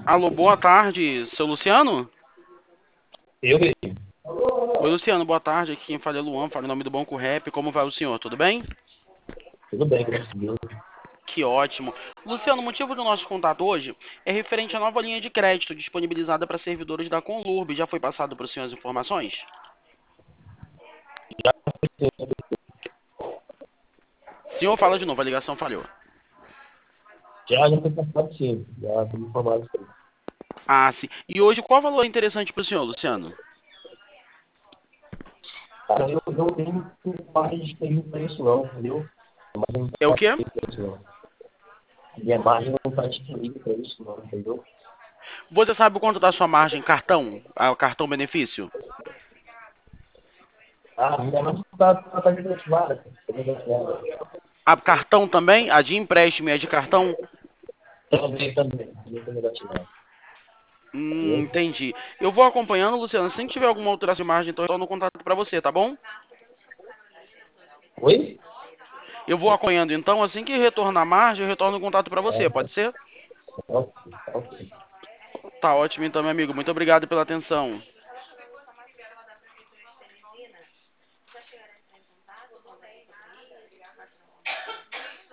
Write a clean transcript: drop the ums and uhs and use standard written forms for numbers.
Alô, boa tarde, seu Luciano? Eu mesmo. Oi, Luciano, boa tarde. Aqui quem fala é Luan, fala em nome do Banco Rap. Como vai o senhor? Tudo bem? Tudo bem, graças a Deus. Que ótimo. Luciano, o motivo do nosso contato hoje é referente à nova linha de crédito disponibilizada para servidores da Conlurb. Já foi passado para o senhor as informações? Senhor, fala de novo, a ligação falhou. Já foi passado sim, já fui informado sim. Ah, sim. E hoje, qual valor é interessante para o senhor, Luciano? Cara, eu não tenho mais disponível para isso não, entendeu? A margem não É o está quê? disponível para isso não. Minha margem não está disponível para isso não, entendeu? Você sabe quanto da sua margem cartão, cartão benefício? Ah, minha margem está desativada, cara. Está desativada. A cartão também? A de empréstimo e a de cartão? Também está desativada. Entendeu? Entendi. Eu vou acompanhando, Luciano. Se tiver alguma alteração de margem, então eu retorno o contato para você, tá bom? Oi? Eu vou acompanhando, então. Assim que retornar a margem, eu retorno o contato para você, Ah, pode ser? ok, ok. Tá ótimo, então, meu amigo. Muito obrigado pela atenção.